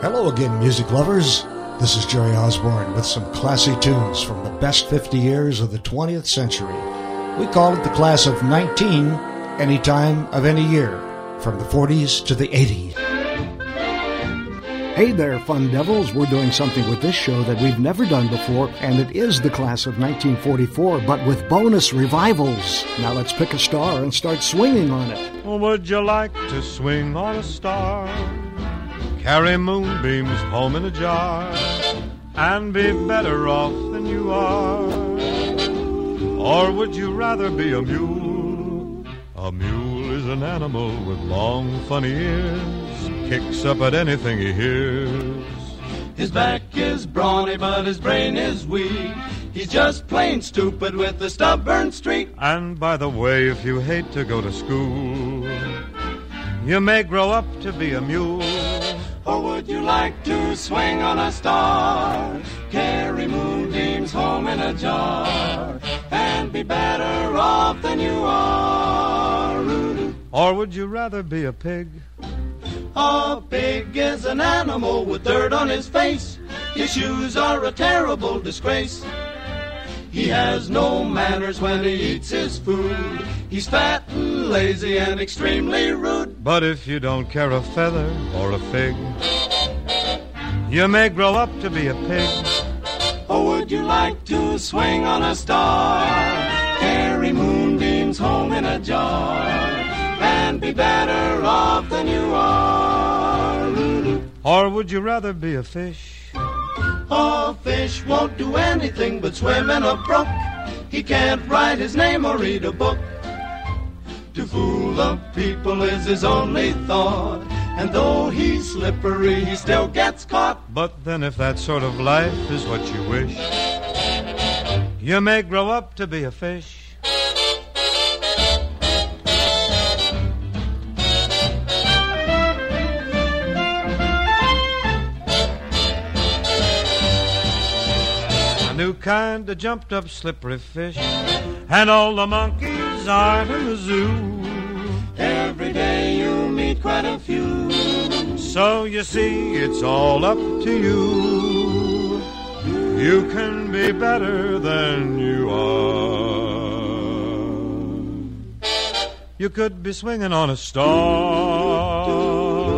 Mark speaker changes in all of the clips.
Speaker 1: Hello again, music lovers. This is Jerry Osborne with some classy tunes from the best 50 years of the 20th century. We call it the class of 19, any time of any year, from the 40s to the 80s. Hey there, fun devils. We're doing something with this show that we've never done before, and it is the class of 1944, but with bonus revivals. Now let's pick a star and start swinging on it.
Speaker 2: Would you like to swing on a star? Carry moonbeams home in a jar and be better off than you are? Or would you rather be a mule? A mule is an animal with long, funny ears, kicks up at anything he hears.
Speaker 3: His back is brawny, but his brain is weak. He's just plain stupid with a stubborn streak.
Speaker 2: And by the way, if you hate to go to school, you may grow up to be a mule.
Speaker 3: Or would you like to swing on a star, carry moonbeams home in a jar, and be better off than you are?
Speaker 2: Or would you rather be a pig?
Speaker 3: A pig is an animal with dirt on his face. His shoes are a terrible disgrace. He has no manners when he eats his food. He's fat and lazy and extremely rude.
Speaker 2: But if you don't care a feather or a fig, you may grow up to be a pig.
Speaker 3: Or would you like to swing on a star, carry moonbeams home in a jar, and be better off than you are?
Speaker 2: Or would you rather be a fish?
Speaker 3: A fish won't do anything but swim in a brook. He can't write his name or read a book. To fool the people is his only thought, and though he's slippery, he still gets caught.
Speaker 2: But then if that sort of life is what you wish, you may grow up to be a fish. New kind of jumped up slippery fish, and all the monkeys aren't in the zoo.
Speaker 3: Every day you meet quite a few.
Speaker 2: So you see, it's all up to you. You can be better than you are. You could be swinging on a star.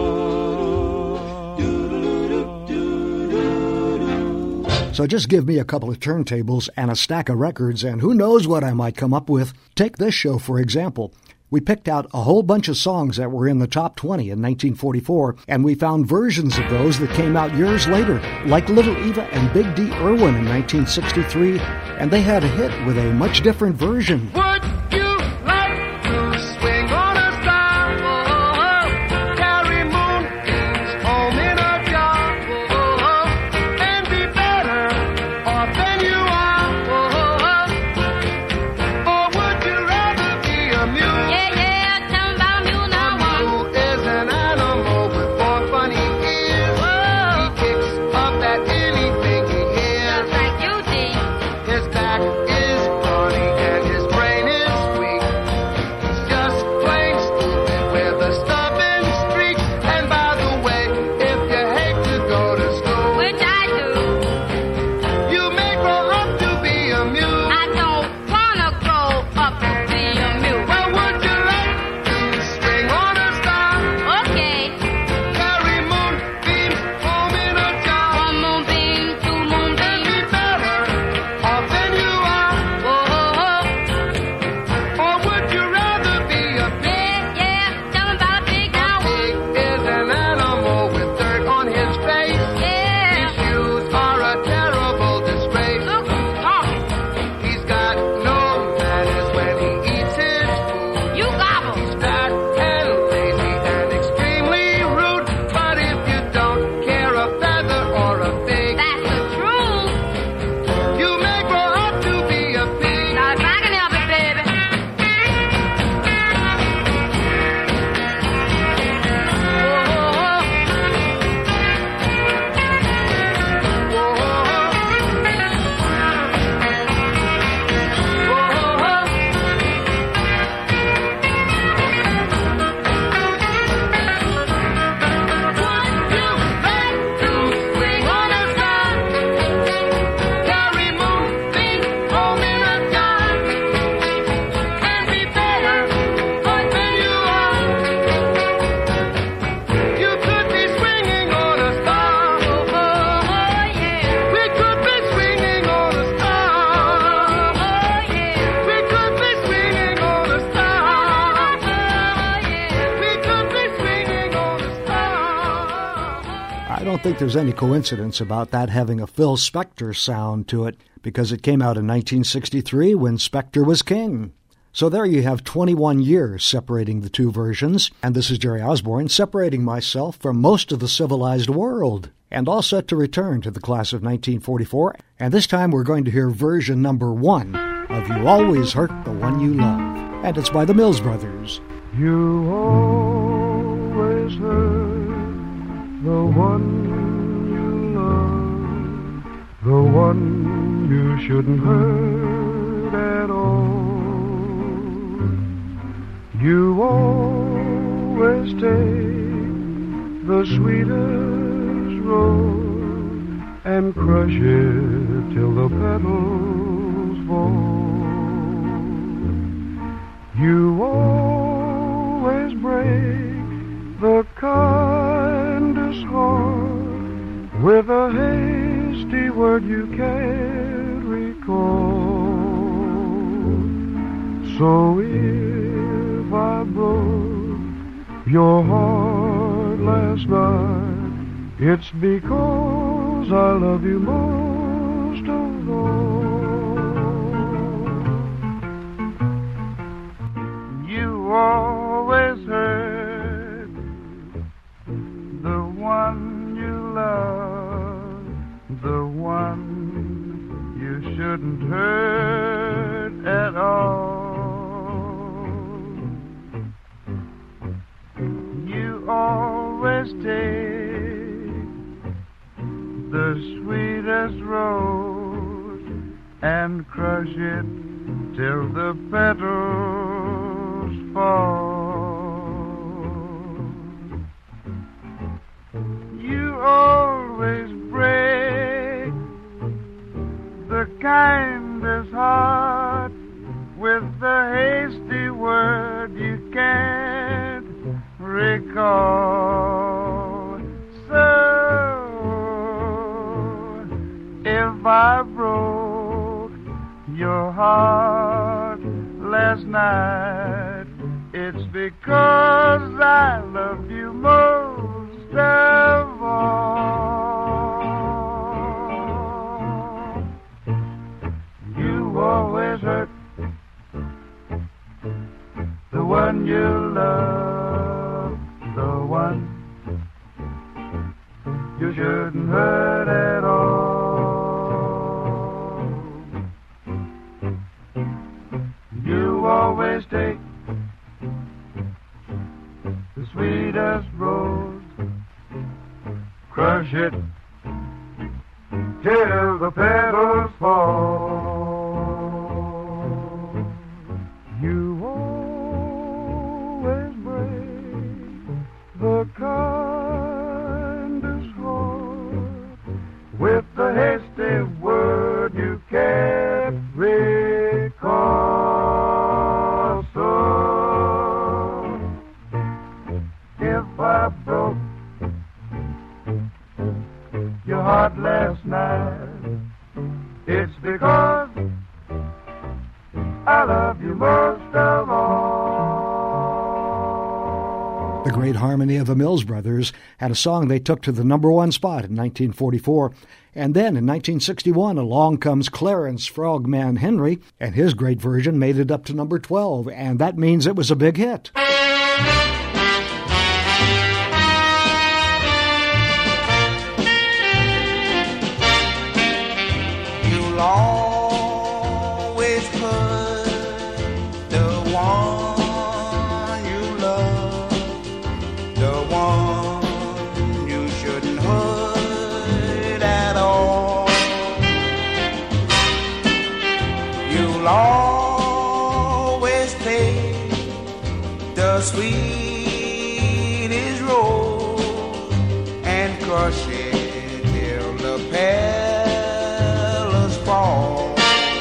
Speaker 1: So just give me a couple of turntables and a stack of records, and who knows what I might come up with. Take this show, for example. We picked out a whole bunch of songs that were in the top 20 in 1944, and we found versions of those that came out years later, like Little Eva and Big D. Irwin in 1963, and they had a hit with a much different version.
Speaker 4: Would you like to swing on a star? Carry moonbeams home in a jar, and be better off than you are? Or would you rather be a mule?
Speaker 5: Tell 'em about mule now.
Speaker 4: A mule is an animal with four funny ears. He kicks up at anything he hears.
Speaker 5: Just like you did.
Speaker 4: His back is brawny and his brain is
Speaker 1: don't think there's any coincidence about that having a Phil Spector sound to it, because it came out in 1963 when Spector was king. So there you have 21 years separating the two versions, and this is Jerry Osborne separating myself from most of the civilized world, and all set to return to the class of 1944, and this time we're going to hear version number 1 of You Always Hurt the One You Love, and it's by the Mills Brothers.
Speaker 6: You always hurt the one you love, the one you shouldn't hurt at all. You always take the sweetest road and crush it till the petals fall. You always break the kindest heart with a hasty word you can't recall. So if I broke your heart last night, it's because I love you most of all. You always hurt the one you love, the one you shouldn't hurt at all. You always take the sweetest rose and crush it till the petals fall. You always break the kindest heart with the hasty word you can't recall. So if I broke your heart last night, it's because I love you most of all. You always hurt the one you love, the one you shouldn't hurt at all. You always take the sweetest rose, crush it till the petals fall. You always break the kindest heart with the hasty word you can't recall. So if I broke your heart last night, it's because I love you most of all.
Speaker 1: The great harmony of the Mills Brothers had a song they took to the number 1 spot in 1944, and then in 1961 along comes Clarence Frogman Henry, and his great version made it up to number 12, and that means it was a big hit.
Speaker 7: You'll always put the one you love, the one you shouldn't hurt at all. You'll always take the sweetest rose and crush it till the petals fall.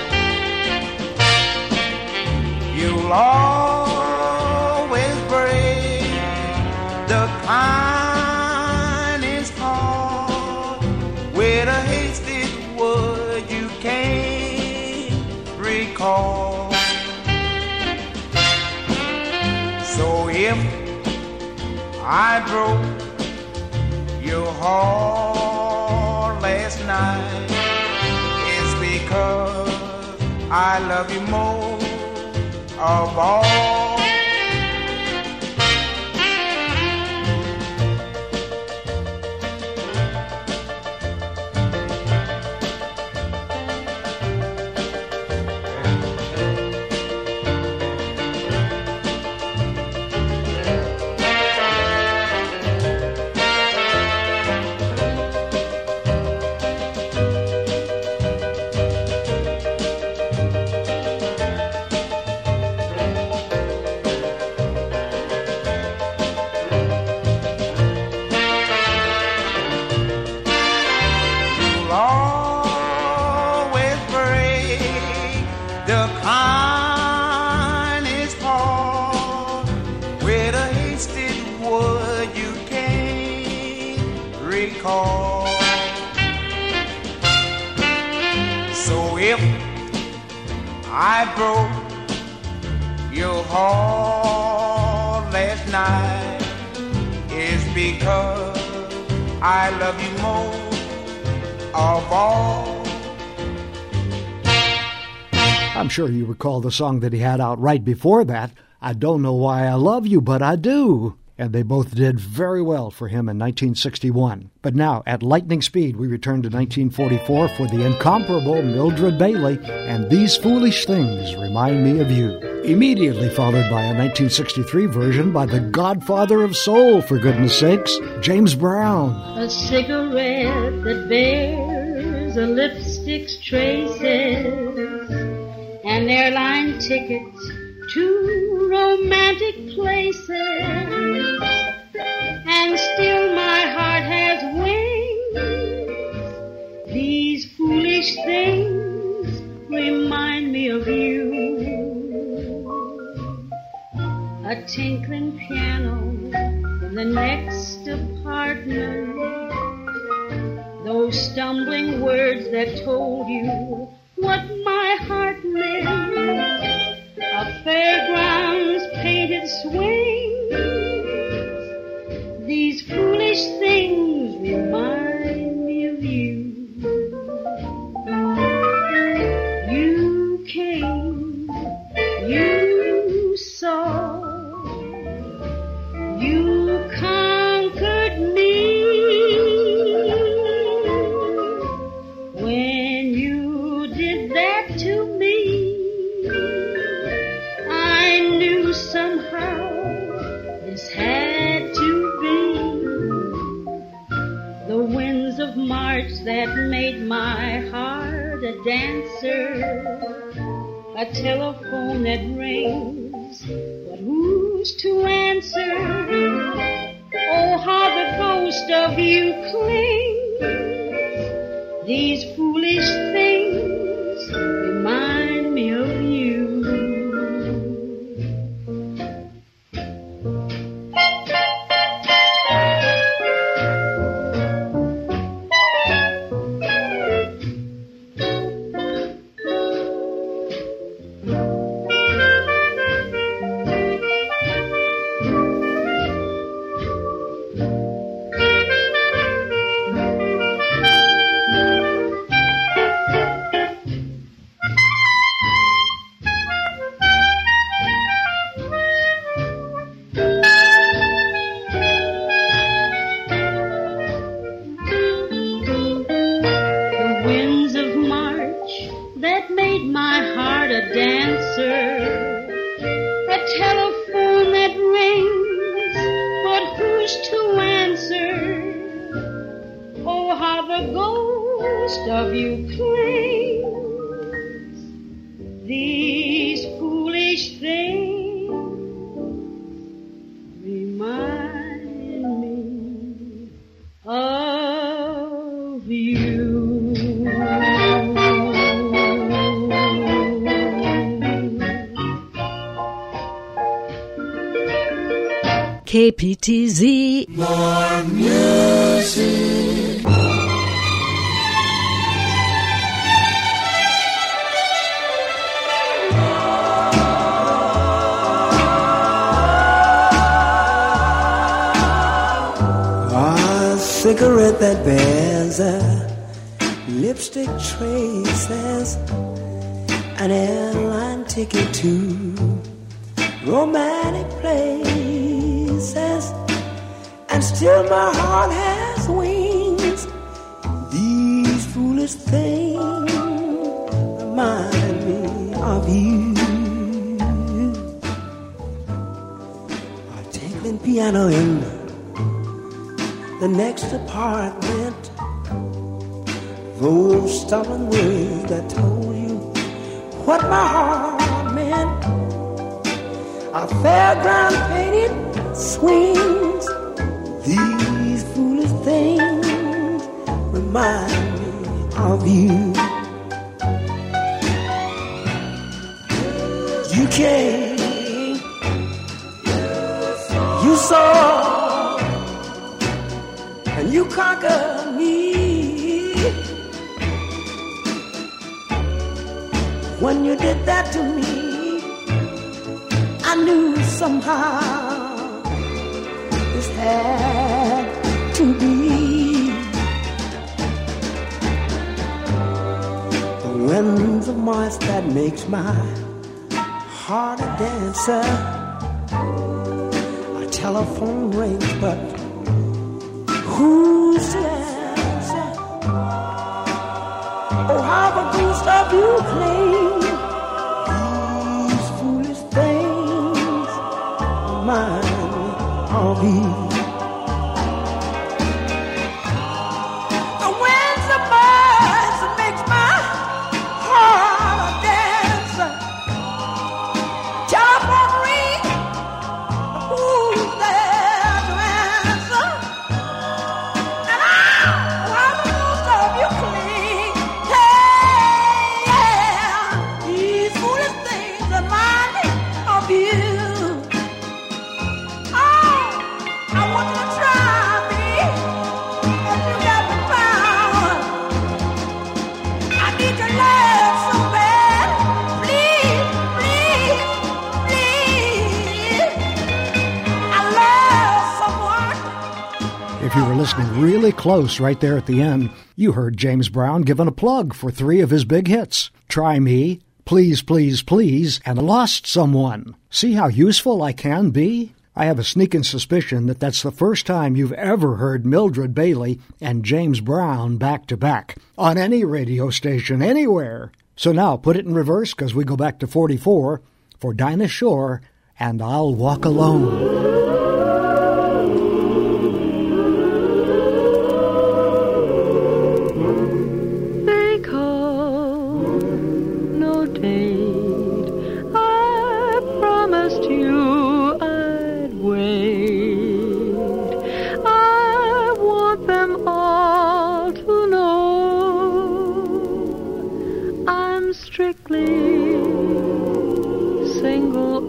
Speaker 7: You'll always break the kindest heart with a hasty word you can't recall. So if I broke your heart last night, it's because I love you more of all. So if I broke your heart last night, it's because I love you more of all.
Speaker 1: I'm sure you recall the song that he had out right before that, I Don't Know Why I Love You, But I Do. And they both did very well for him in 1961. But now, at lightning speed, we return to 1944 for the incomparable Mildred Bailey and These Foolish Things Remind Me of You. Immediately followed by a 1963 version by the godfather of soul, for goodness sakes, James Brown.
Speaker 5: A cigarette that bears a lipstick's traces, an airline ticket to romantic places, and still my heart has wings. These foolish things remind me of you. A tinkling piano in the next apartment, those stumbling words that told you what my heart meant. A fairground's painted swings. These foolish things remind me of you. You came, you saw, you conquered me. When you did that to me, somehow this had to be. The winds of March that made my heart a dancer, a telephone that rings, but who's to answer? Oh, how the ghost of you clings. These foolish things remind me of you.
Speaker 8: KPTZ.
Speaker 3: More music. I
Speaker 8: cigarette that bears lipstick traces, an airline ticket to romantic places, and still my heart has wings. These foolish things remind me of you. A tinkling piano in the next apartment, those stubborn words that told you what my heart meant. A fairground painted swings. These foolish things remind me of you. You came, you saw, and you conquered me. When you did that to me, I knew somehow this had to be. The winds of March that makes my heart a dancer. A telephone rings, but who's the answer? Oh, how the ghost of you claim these foolish things remind me of you. The winds of March makes my heart a dancer. Telephone ring, who's there to answer? And how the ghost of you claim, hey, yeah, these foolish things remind me of you. I want you to try me, and you got the power. I need your love so bad. Please, please, please. I love someone.
Speaker 1: If you were listening really close right there at the end, you heard James Brown giving a plug for 3 of his big hits, Try Me, Please, Please, Please, and Lost Someone. See how useful I can be? I have a sneaking suspicion that that's the first time you've ever heard Mildred Bailey and James Brown back to back on any radio station anywhere. So now put it in reverse, because we go back to 44 for Dinah Shore and I'll Walk Alone.
Speaker 9: They call no date. I promised you I'd wait. I want them all to know I'm strictly single.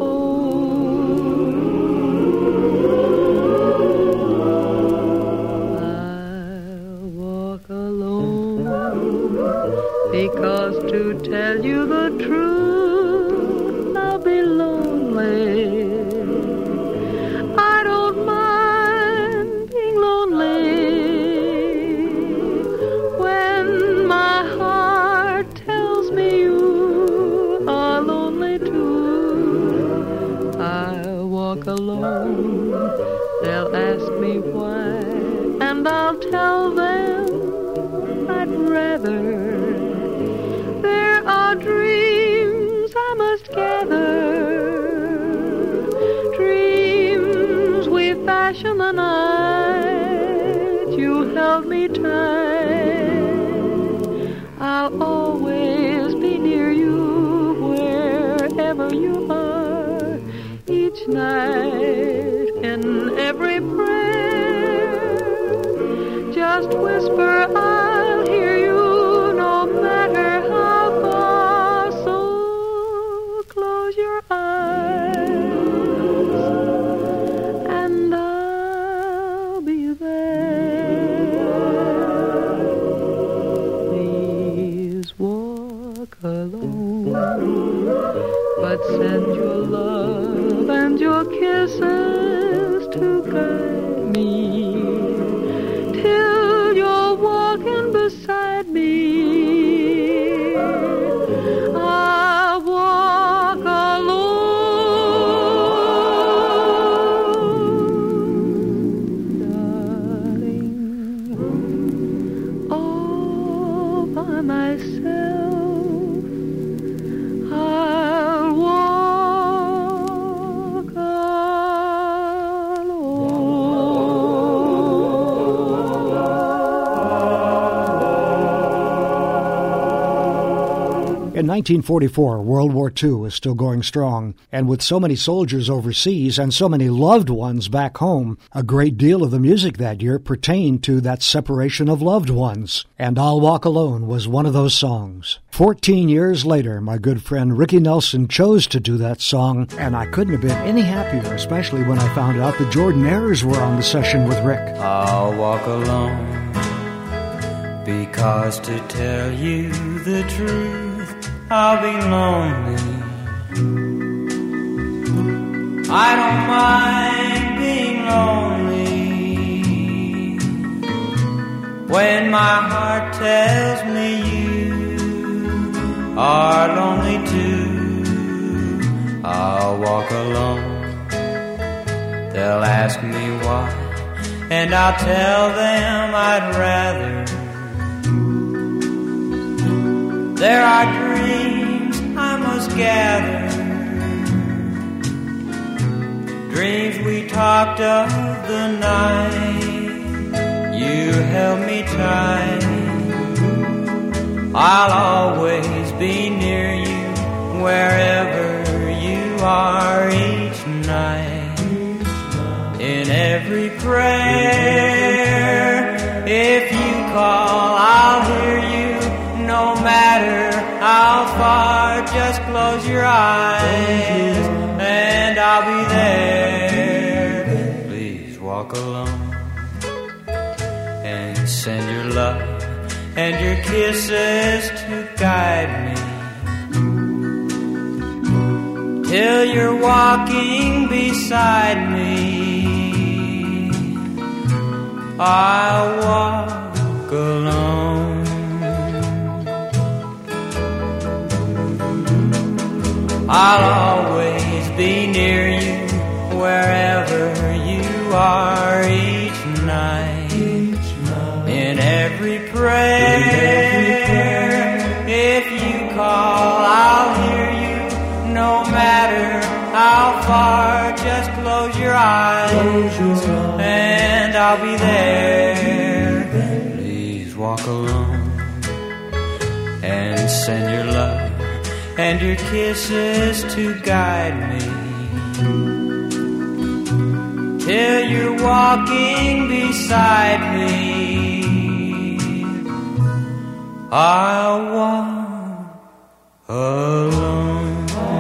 Speaker 9: I'll walk alone because to tell you the truth, I'll be lonely. I don't mind being lonely when my heart tells me you are lonely too. I'll walk alone. They'll ask me why, and I'll tell them I'd rather. There are dreams I must gather, dreams we fashioned the night you held me tight. I'll always be near you wherever you are, each night in every prayer. Just whisper, I'll hear you no matter how far. So close your eyes and I'll be there. Please walk alone, but send your love and your kisses to guide me till
Speaker 1: In 1944, World War II was still going strong, and with so many soldiers overseas and so many loved ones back home, a great deal of the music that year pertained to that separation of loved ones. And I'll Walk Alone was one of those songs. 14 years later, my good friend Ricky Nelson chose to do that song, and I couldn't have been any happier, especially when I found out the Jordanaires were on the session with Rick.
Speaker 7: I'll walk alone, because to tell you the truth, I'll be lonely. I don't mind being lonely when my heart tells me you are lonely too. I'll walk alone. They'll ask me why, and I'll tell them I'd rather. There are dreams I must gather, dreams we talked of the night you held me tight. I'll always be near you wherever you are each night. In every prayer, if you call, I'll hear you. No matter how far, just close your eyes and I'll be there. Please walk alone and send your love and your kisses to guide me till you're walking beside me. I'll walk alone. I'll always be near you wherever you are each night. In every prayer, if you call, I'll hear you. No matter how far, just close your eyes and I'll be there. Please walk alone and send your love and your kisses to guide me till you're walking beside me. I'll walk alone.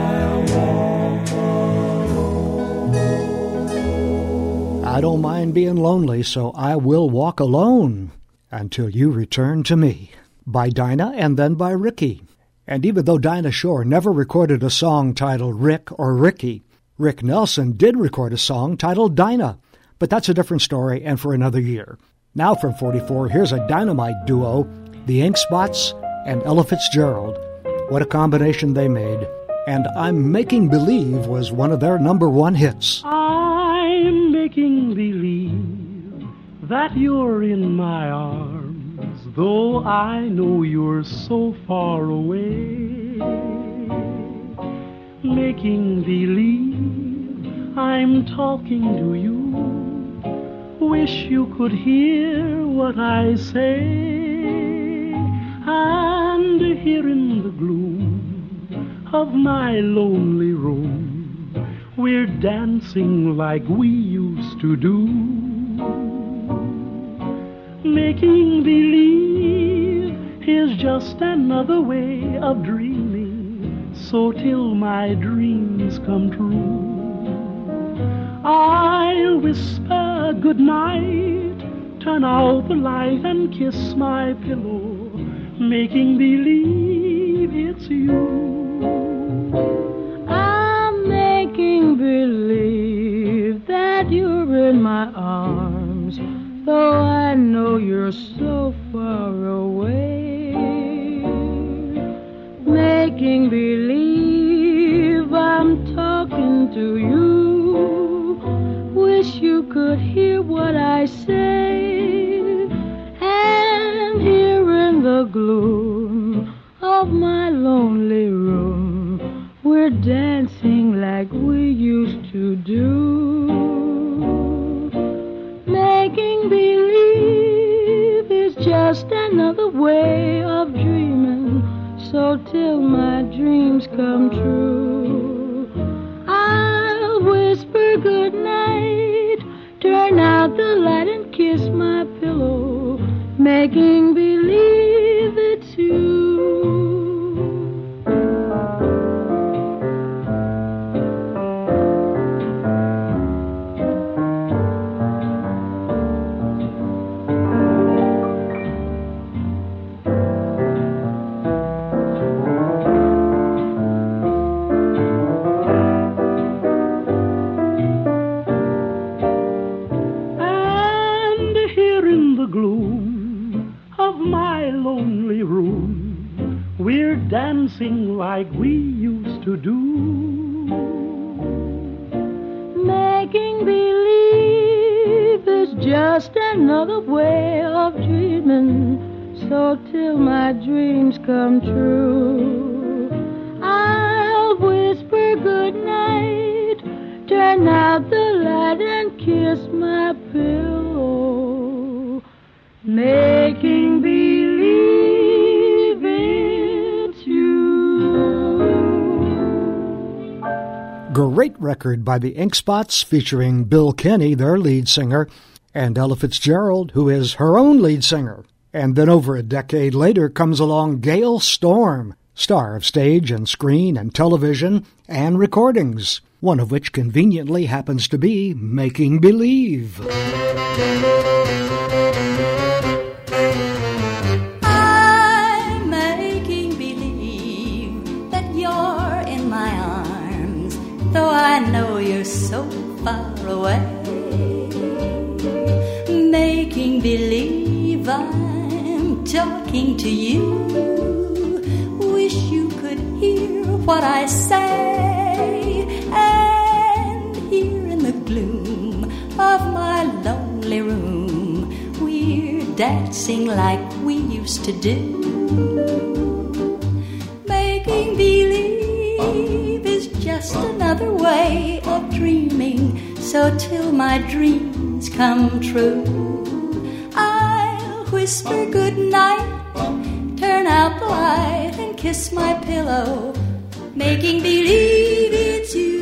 Speaker 1: I don't mind being lonely, so I will walk alone until you return to me. By Dinah and then by Ricky. And even though Dinah Shore never recorded a song titled Rick or Ricky, Rick Nelson did record a song titled Dinah. But that's a different story and for another year. Now from 44, here's a dynamite duo, the Ink Spots and Ella Fitzgerald. What a combination they made. And I'm Making Believe was one of their number one hits.
Speaker 10: I'm making believe that you're in my arms, though I know you're so far away. Making believe I'm talking to you. Wish you could hear what I say. And here in the gloom of my lonely room, we're dancing like we used to do. Making believe is just another way of dreaming, so till my dreams come true, I'll whisper good night, turn out the light and kiss my pillow, making believe it's you.
Speaker 11: I'm making believe that you're in my arms, though I know you're so far away. Making believe I'm talking to you. Wish you could hear what I say. And here in the gloom of my lonely room, we're dancing like we used to do. Making believe is just another way of dreaming, so till my dreams come true. I'll whisper good night, turn out the light and kiss my pillow, making believe it's you.
Speaker 10: We're dancing like we used to do.
Speaker 11: Making believe is just another way of dreaming, so till my dreams come true. I'll whisper good night, turn out the light and kiss my pillow, making believe it's you.
Speaker 1: Great record by the Ink Spots featuring Bill Kenny, their lead singer, and Ella Fitzgerald, who is her own lead singer. And then over a decade later comes along Gail Storm, star of stage and screen and television and recordings, one of which conveniently happens to be Making Believe.
Speaker 12: I'm making believe that you're in my arms, though I know you're so far away. Making believe I'm talking to you. Wish you could hear what I say. And here in the gloom of my lonely room, we're dancing like we used to do. Making believe is just another way of dreaming, so till my dreams come true, I'll whisper good night, turn out the light and kiss my pillow, making believe it's you.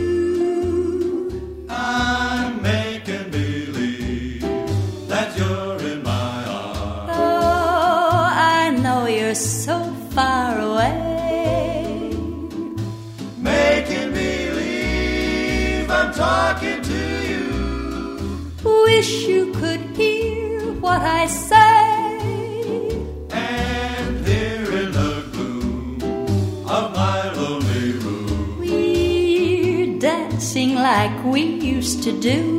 Speaker 3: I'm making believe that you're in my arms.
Speaker 12: Oh, I know you're so far away.
Speaker 3: Making believe I'm talking to you.
Speaker 12: Wish you could hear what I say.
Speaker 3: And here in the gloom of my lonely room,
Speaker 12: We're dancing like we used to do.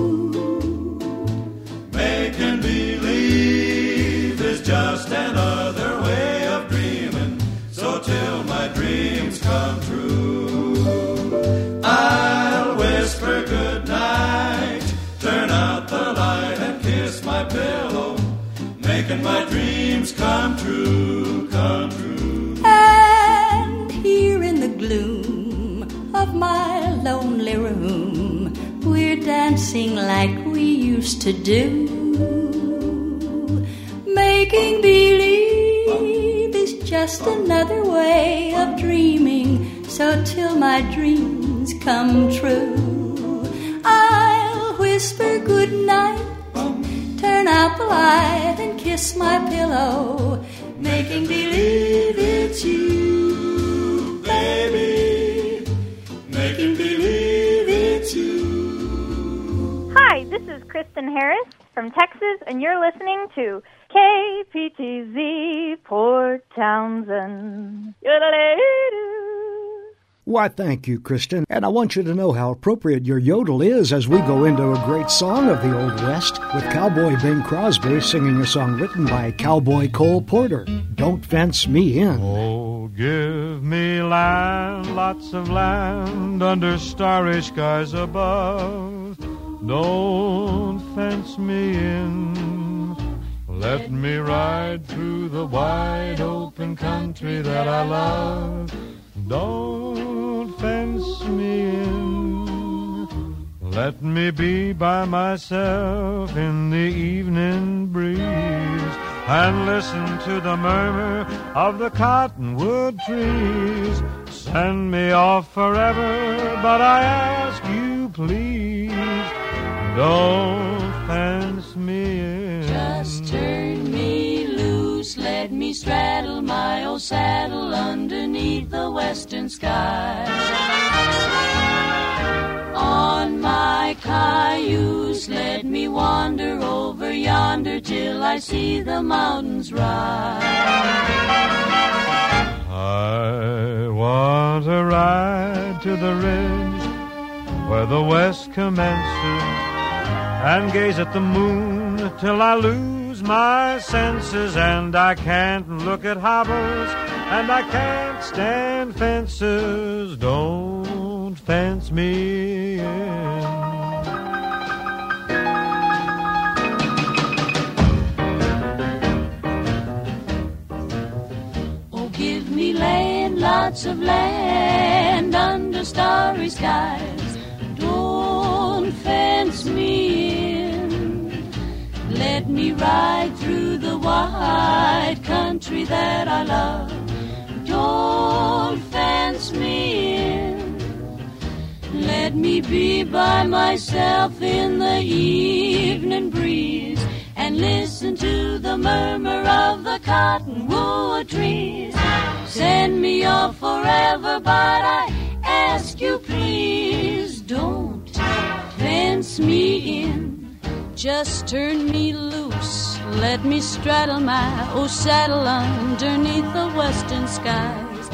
Speaker 3: making believe is just another way of dreaming, so till my dreams come true, I'll whisper good night, turn out the light and kiss my pillow, making my dreams come true, come true.
Speaker 12: And here in the gloom of my lonely room, we're dancing like we used to do. Making believe is just another way of dreaming, so till my dreams come true, I'll whisper good night, turn out the light and kiss my pillow, making believe it's you, baby, making believe it's you.
Speaker 13: Hi, this is Kristen Harris from Texas, and you're listening to KPTZ Port Townsend.
Speaker 1: Why, thank you, Kristen. And I want you to know how appropriate your yodel is as we go into a great song of the Old West with Cowboy Bing Crosby singing a song written by Cowboy Cole Porter, Don't Fence Me In.
Speaker 2: Oh, give me land, lots of land under starry skies above. Don't fence me in. Let me ride through the wide open country that I love. Don't fence me in. Let me be by myself in the evening breeze, and listen to the murmur of the cottonwood trees. Send me off forever, but I ask you please, don't fence me in.
Speaker 14: Just turn me loose, let me straddle my old saddle underneath the western sky. On my cayuse, let me wander over yonder till I see the mountains rise.
Speaker 2: I want to ride to the ridge where the west commences and gaze at the moon till I lose my senses. And I can't look at hobbles and I can't stand fences. Don't fence me in.
Speaker 14: Oh, give me land, lots of land under starry skies. Don't fence me in. Let me ride through the wide country that I love. Don't fence me in. Let me be by myself in the evening breeze and listen to the murmur of the cottonwood trees. Send me off forever, but I ask you please, don't fence me in. Just turn me loose, let me straddle my old saddle underneath the western skies.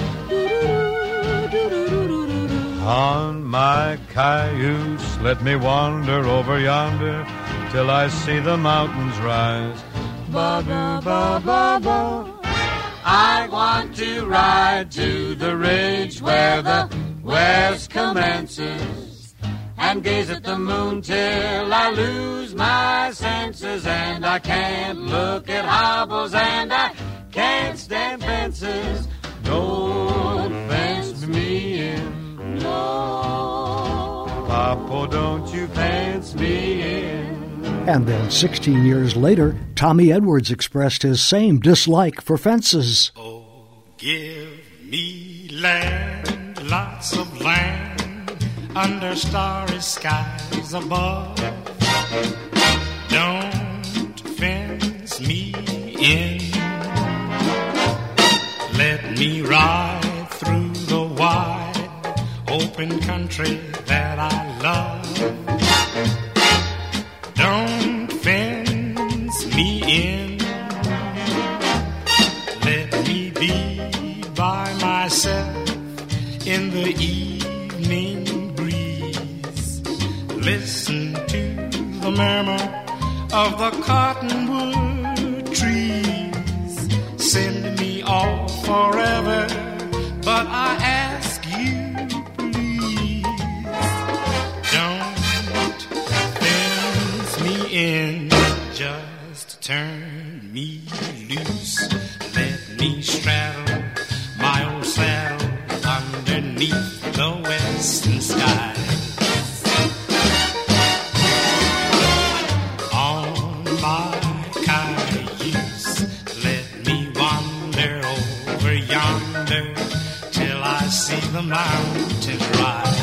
Speaker 2: On my cayuse, let me wander over yonder till I see the mountains rise. Ba-ba-ba-ba-ba.
Speaker 14: I want to ride to the ridge where the west commences and gaze at the moon till I lose my senses. And I can't look at hobbles and I can't stand fences. Don't fence me in. No.
Speaker 2: Papa, don't you fence me in.
Speaker 1: And then 16 years later, Tommy Edwards expressed his same dislike for fences.
Speaker 15: Oh, give me land, lots of land, under starry skies above. Don't fence me in. Let me ride through the wide open country that I love. Don't fence me in. Let me be by myself in the evening breeze. Listen to the murmur of the cottonwood trees. Send me off forever, but I ask you please, don't fence me in. Just turn me loose, let me straddle my old saddle underneath the western sky. On my cayuse, let me wander over yonder till I see the mountain rise.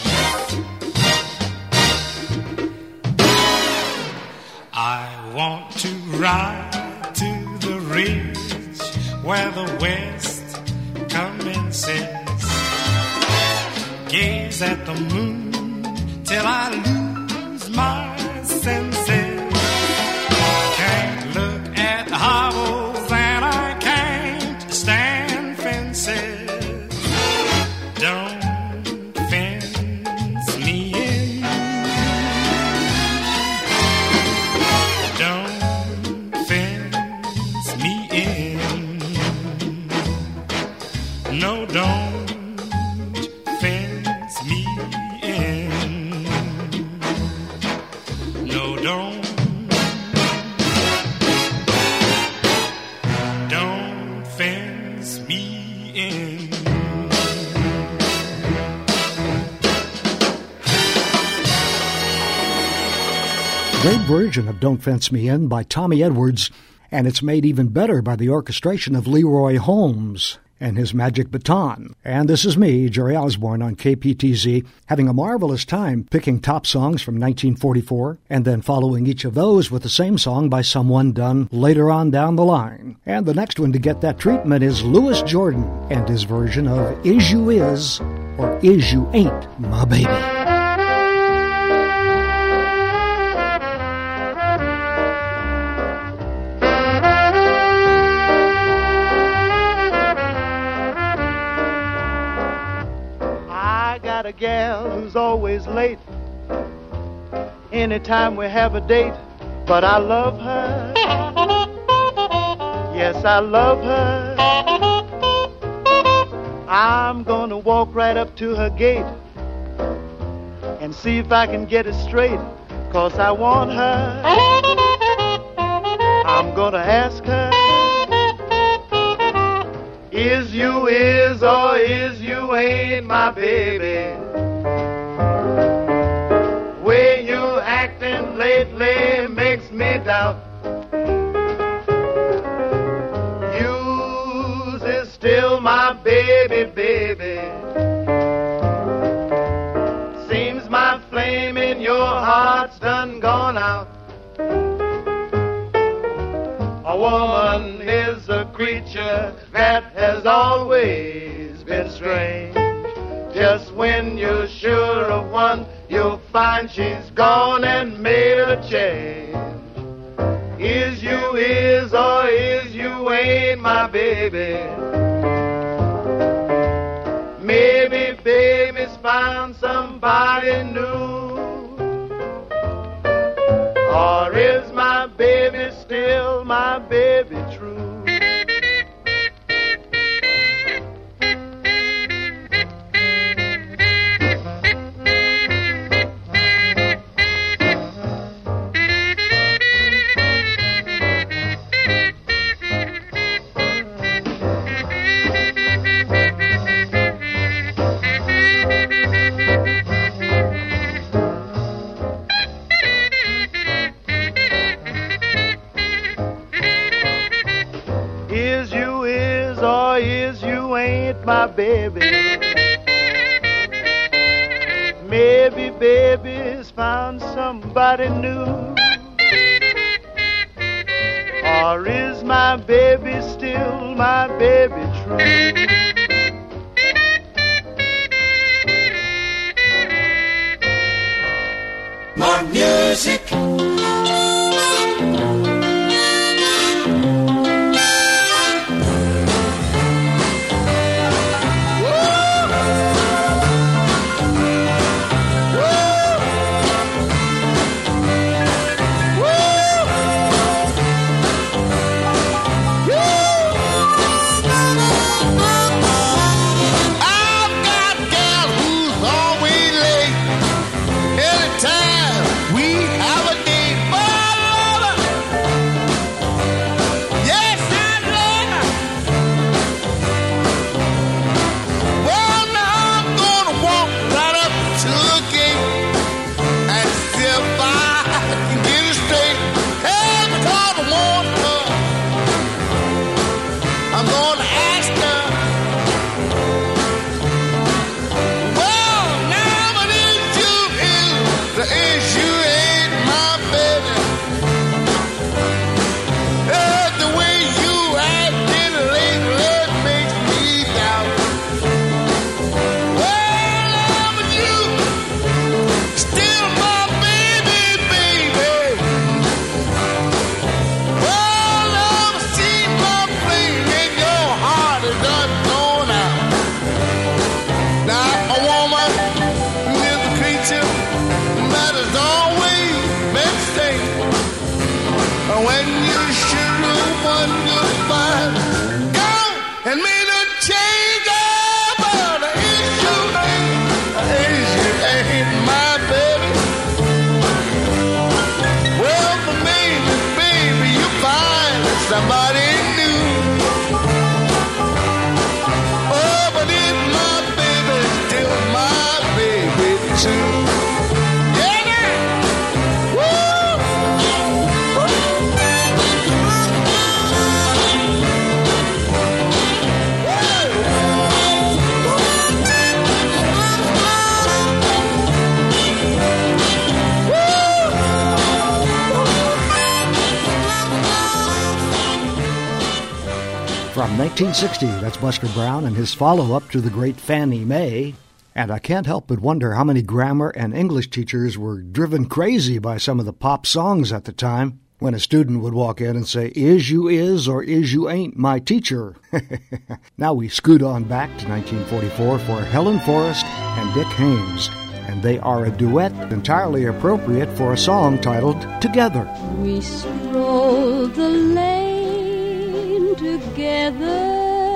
Speaker 15: I want to ride to the ridge where the west commences. Gaze at the moon till I lose my senses. Can't look at the hobbles and I can't stand fences. Don't fence me in. Don't fence me in. No, don't fence me in. No, don't fence me in.
Speaker 1: Great version of Don't Fence Me In by Tommy Edwards. and it's made even better by the orchestration of Leroy Holmes and his magic baton. And this is me, Jerry Osborne, on KPTZ, having a marvelous time picking top songs from 1944, and then following each of those with the same song by someone done later on down the line. And the next one to get that treatment is Louis Jordan and his version of Is You Is or Is You Ain't My Baby.
Speaker 16: A gal who's always late anytime we have a date, but I love her. Yes, I love her. I'm gonna walk right up to her gate and see if I can get it straight, 'cause I want her. I'm gonna ask her, is you is or is you ain't my baby? Way you acting lately makes me doubt. You's is still my baby, baby. Seems my flame in your heart's done gone out. A woman is a creature that has always been strange. Just when you're sure of one, you'll find she's gone and made a change. Is you is or is you ain't my baby? Maybe baby's found somebody new. Or is my baby still my baby true? My baby, maybe baby's found somebody new. Or is my baby still my baby true?
Speaker 3: More music.
Speaker 1: From 1960, that's Buster Brown and his follow-up to the great Fannie Mae. And I can't help but wonder how many grammar and English teachers were driven crazy by some of the pop songs at the time, when a student would walk in and say, "Is you is or is you ain't my teacher?" Now we scoot on back to 1944 for Helen Forrest and Dick Haymes, and they are a duet entirely appropriate for a song titled Together.
Speaker 14: We strolled the lane together,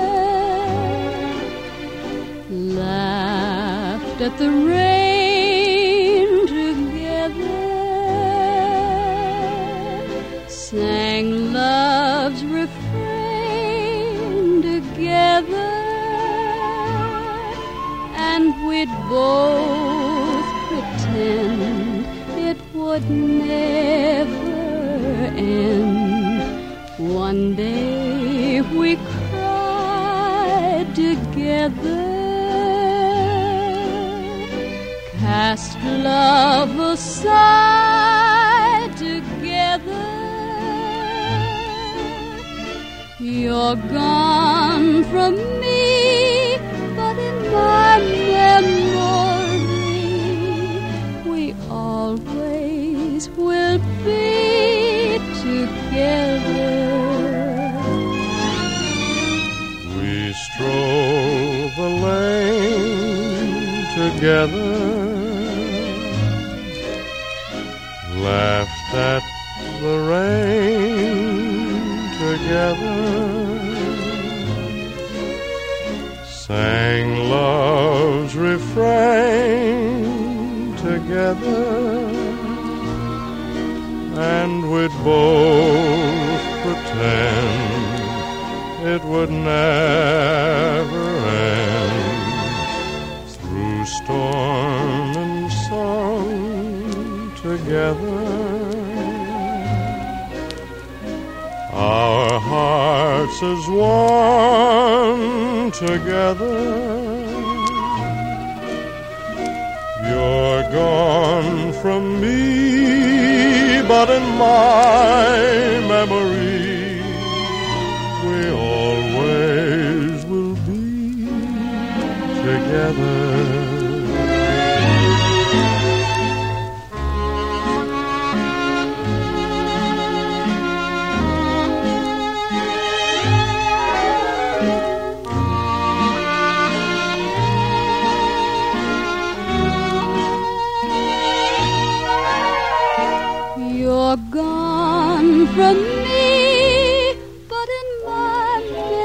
Speaker 14: laughed at the rain together, sang love's refrain together, and we'd both pretend it would never end. One day we cried together, cast love aside together. You're gone from me, but in my memory we always will be together.
Speaker 2: We stroll the lane together, laughed at the rain together, sang love's refrain together, and we'd both pretend it would never end. Through storm and sun together, our hearts as one together. You're gone from me, but in my memory we always will be together.
Speaker 14: You're gone from me, but in my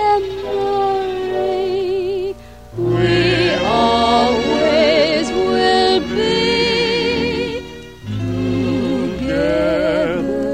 Speaker 14: memory we always will be together.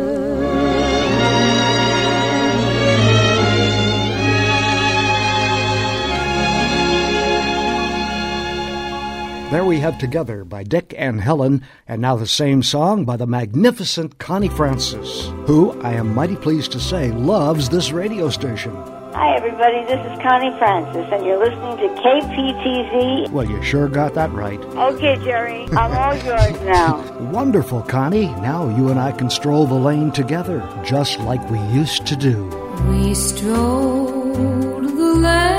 Speaker 1: There we have Together by Dick and Helen, and now the same song by the magnificent Connie Francis, who, I am mighty pleased to say, loves this radio station.
Speaker 5: Hi, everybody. This is Connie Francis, and you're listening to KPTZ.
Speaker 1: Well, you sure got that right.
Speaker 5: Okay, Jerry. I'm all yours now.
Speaker 1: Wonderful, Connie. Now you and I can stroll the lane together, just like we used to do.
Speaker 14: We strolled the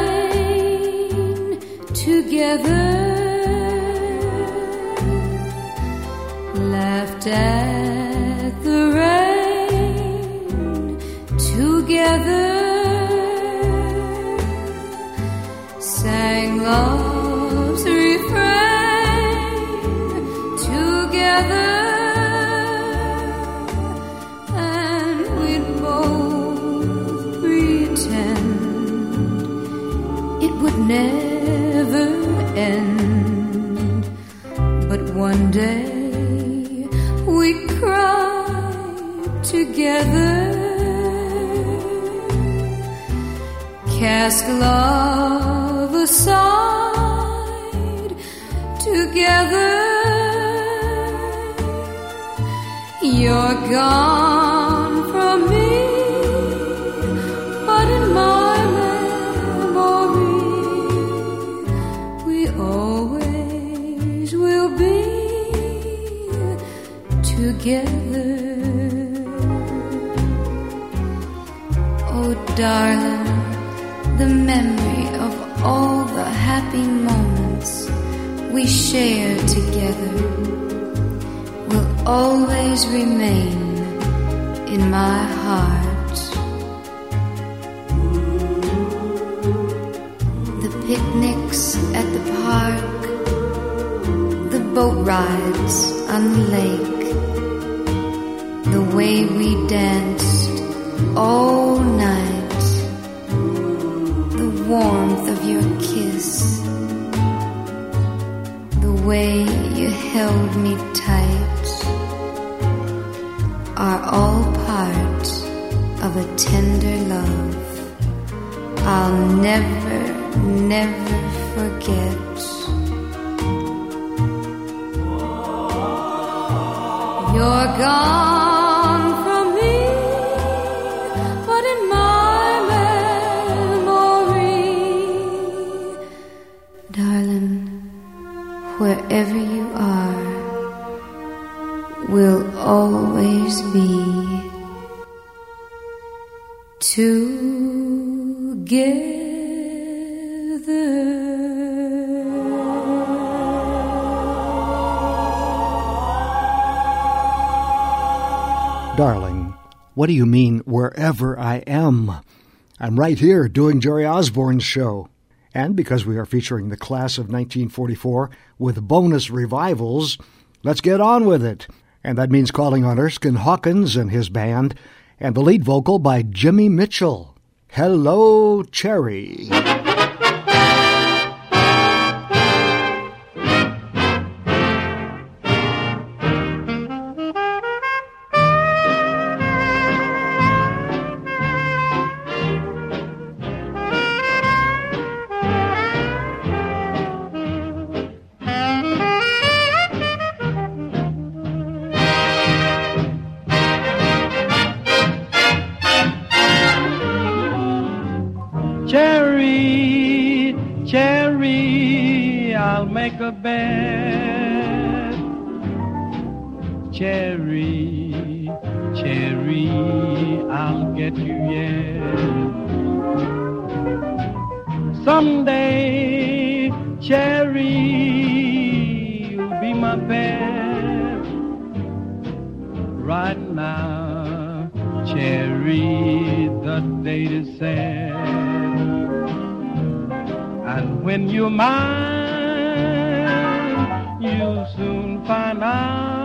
Speaker 14: lane together, laughed at the rain together, sang love's refrain together, and we'd both pretend it would never end. But one day we cried together, cast love aside together. You're gone from me, but in my memory we always will be together. Oh, darling,
Speaker 17: the memory of all the happy moments we shared together will always remain in my heart. The picnics at the park, the boat rides on the lake, the way we danced all night, the warmth of your kiss, the way you held me tight, are all part of a tender love I'll never, never forget. You're gone from me, but in my memory, darling, wherever you are, will always be
Speaker 1: Darling, what do you mean, wherever I am? I'm right here doing Jerry Osborne's show. And because we are featuring the class of 1944 with bonus revivals, let's get on with it. And that means calling on Erskine Hawkins and his band, and the lead vocal by Jimmy Mitchell. Hello, Cherry.
Speaker 10: Make a bed, Cherry, Cherry, I'll get you yet. Someday, Cherry, you'll be my bed. Right now, Cherry, the date is set, and when you're mine, you'll soon find out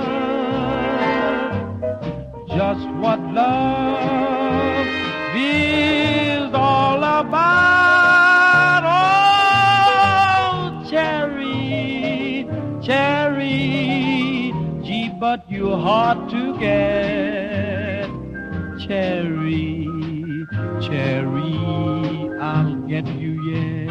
Speaker 10: just what love is all about. Oh, Cherry, Cherry, gee, but you're hard to get. Cherry, Cherry, I'll get you yet.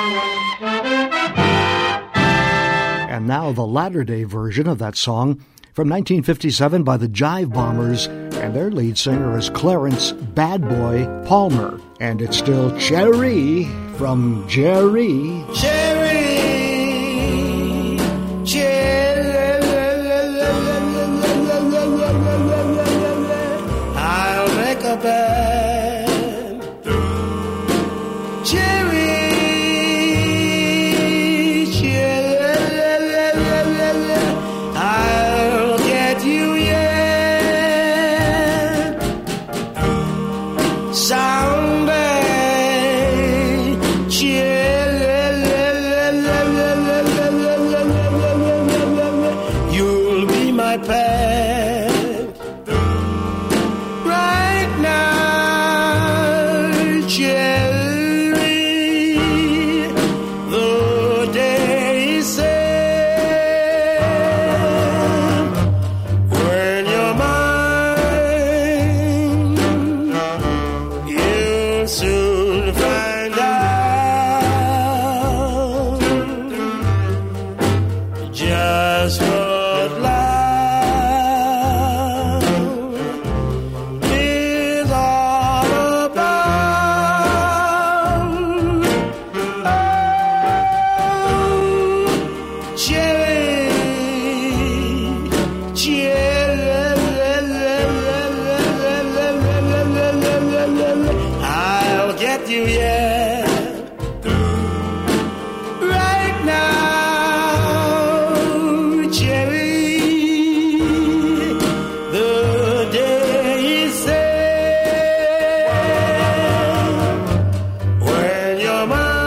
Speaker 10: The latter-day version of that song
Speaker 1: from 1957 by the Jive Bombers, and their lead singer is Clarence Bad Boy Palmer. And it's still Cherry from Jerry.
Speaker 4: I'll make a bed. Cherry, I'll get you yet. Someday, you'll be my pet. Right now, Cherry, the day is sad. When you're mine, you'll soon find out just what love is all about. Oh, Cherry, I'll get you, yeah. Right now, Cherry, the day is sad. When you're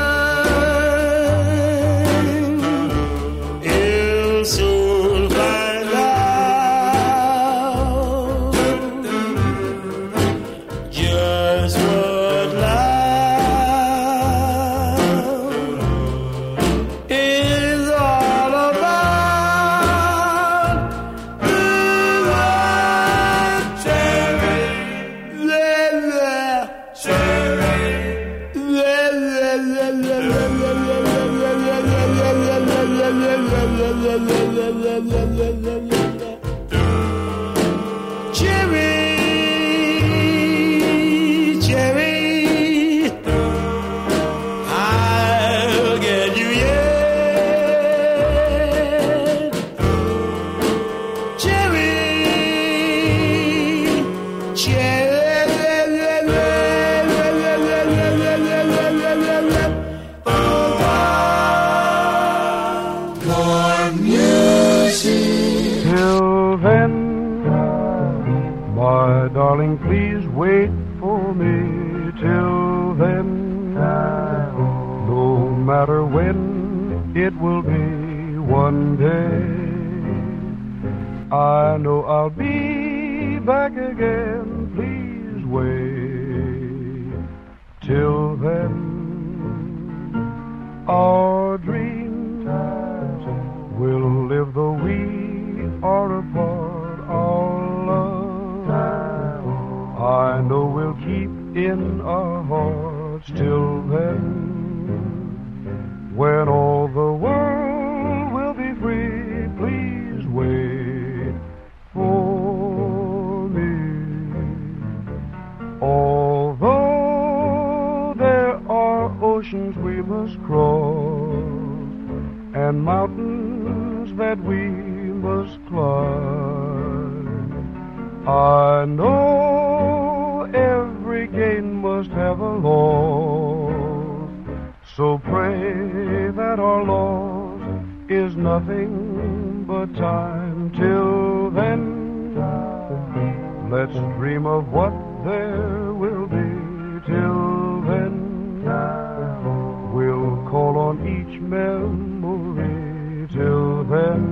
Speaker 4: mine, you'll soon find out just what love is all about. Cherry, Cherry, I'll get you yet. Cherry, more music.
Speaker 6: Till then, my darling, please wait for me. Till then, no matter when it will be, one day I know I'll be back again. Please wait. Till then, our dreams will live though we are apart. Our love, I know we'll keep in our hearts. Till then, when all the world will be free, please wait for me. Although there are oceans we must cross and mountains that we must climb, I know every gain must have a loss. So pray that our loss is nothing but time. Till then, let's dream of what there will be. Till then, we'll call on each memory. Till then,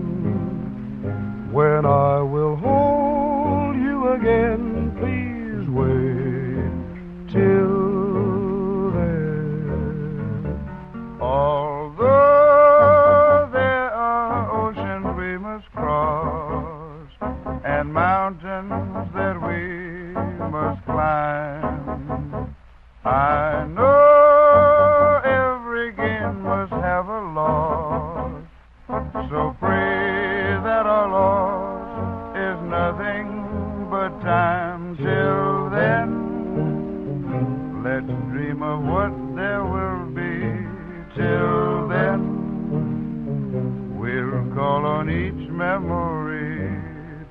Speaker 6: when I will hold you again, please wait till then. Although there are oceans we must cross and mountains that we must climb, I know every gain must have a loss. So pray that our Lord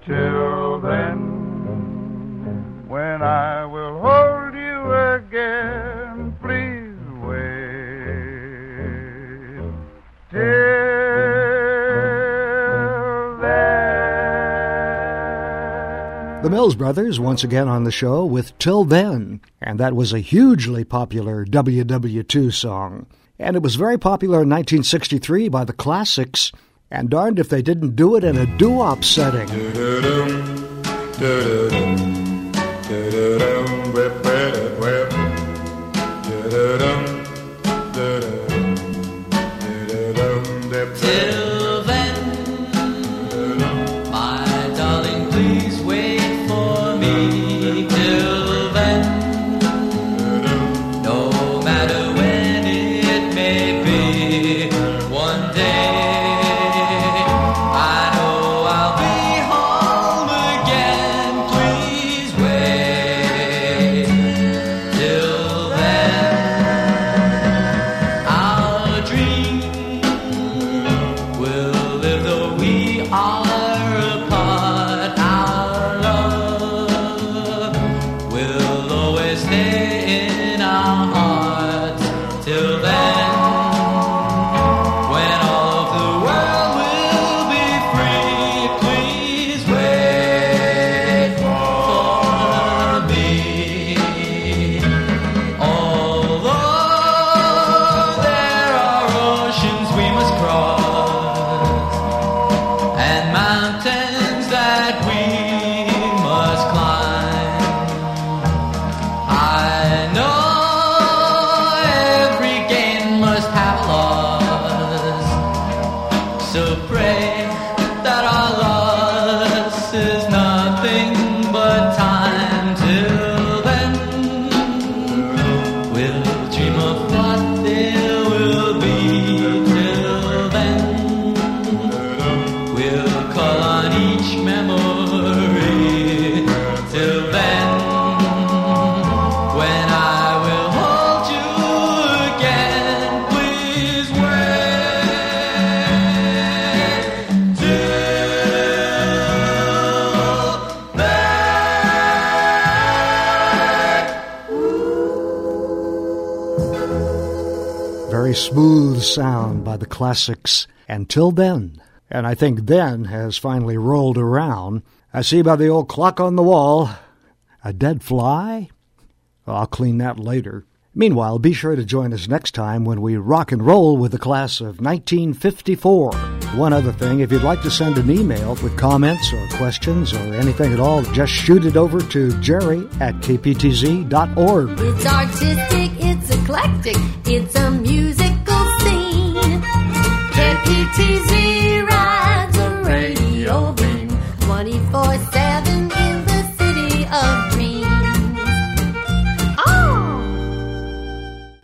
Speaker 6: Till then, when I will hold you again, please wait. Till then.
Speaker 1: The Mills Brothers once again on the show with Till Then, and that was a hugely popular WW2 song. And it was very popular in 1963 by the Classics, and darned if they didn't do it in a doo-wop setting.
Speaker 7: Till then, my darling, please wait for me. Till then, no matter when it may be, one day I know I'll be home again. Please wait. Till then, our dream will live though we are apart. Our love will always stay in our hearts. Till then, when all of the world will be free, please wait for me. Although there are oceans we must cross and mountains that we must climb, I know every gain must have a loss. So pray that our loss is nothing but time. Till then, we'll dream of what there will be. Till then, we'll call on each memory. Till then, when I will hold you again, please wait. Till
Speaker 1: Very smooth sound by the Classics, and Till Then. And I think then has finally rolled around. I see by the old clock on the wall, a dead fly? Well, I'll clean that later. Meanwhile, be sure to join us next time when we rock and roll with the class of 1954. One other thing, if you'd like to send an email with comments or questions or anything at all, just shoot it over to jerry@kptz.org.
Speaker 18: It's artistic, it's eclectic, it's a